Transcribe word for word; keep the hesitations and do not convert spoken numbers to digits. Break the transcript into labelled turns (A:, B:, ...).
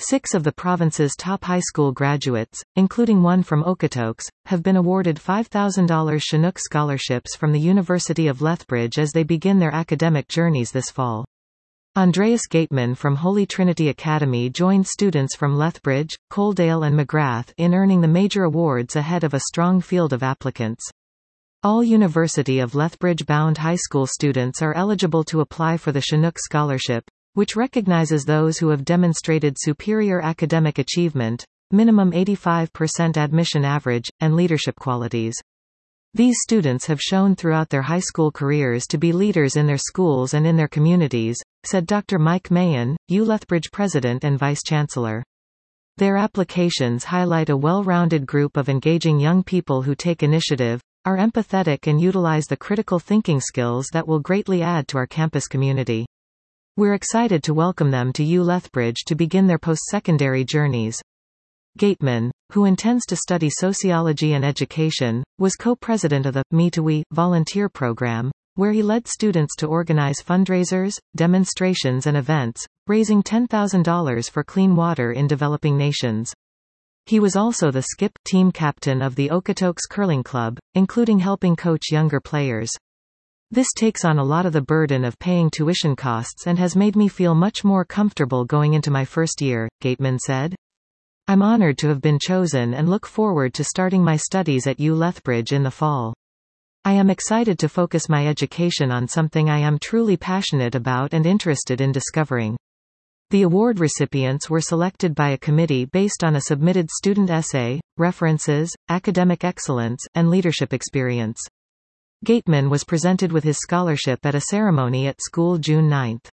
A: Six of the province's top high school graduates, including one from Okotoks, have been awarded five thousand dollars Chinook scholarships from the University of Lethbridge as they begin their academic journeys this fall. Andreas Gateman from Holy Trinity Academy joined students from Lethbridge, Coaldale and McGrath in earning the major awards ahead of a strong field of applicants. All University of Lethbridge-bound high school students are eligible to apply for the Chinook Scholarship, which recognizes those who have demonstrated superior academic achievement, minimum eighty-five percent admission average, and leadership qualities. These students have shown throughout their high school careers to be leaders in their schools and in their communities, said Doctor Mike Mahan, U Lethbridge President and Vice-Chancellor. Their applications highlight a well-rounded group of engaging young people who take initiative, are empathetic and utilize the critical thinking skills that will greatly add to our campus community. We're excited to welcome them to U Lethbridge to begin their post-secondary journeys. Gateman, who intends to study sociology and education, was co-president of the Me to We volunteer program, where he led students to organize fundraisers, demonstrations and events, raising ten thousand dollars for clean water in developing nations. He was also the skip team captain of the Okotoks Curling Club, including helping coach younger players. This takes on a lot of the burden of paying tuition costs and has made me feel much more comfortable going into my first year, Gateman said. I'm honored to have been chosen and look forward to starting my studies at U Lethbridge in the fall. I am excited to focus my education on something I am truly passionate about and interested in discovering. The award recipients were selected by a committee based on a submitted student essay, references, academic excellence, and leadership experience. Gateman was presented with his scholarship at a ceremony at school June ninth.